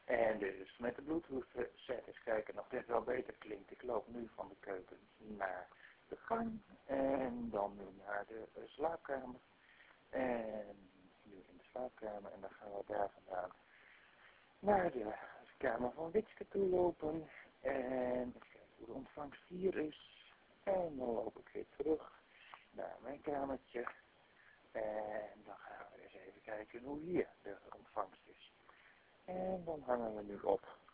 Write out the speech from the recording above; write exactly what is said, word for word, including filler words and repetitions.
En dus met de Bluetooth set eens kijken of dit wel beter klinkt. Ik loop nu van de keuken naar de gang en dan nu naar de slaapkamer. En nu in de slaapkamer en dan gaan we daar vandaan naar de kamer van Witske toe lopen. En even kijken hoe de ontvangst hier is. En dan loop ik weer terug naar mijn kamertje. En dan gaan we eens even kijken hoe hier de ontvangst is. En dan hangen we nu op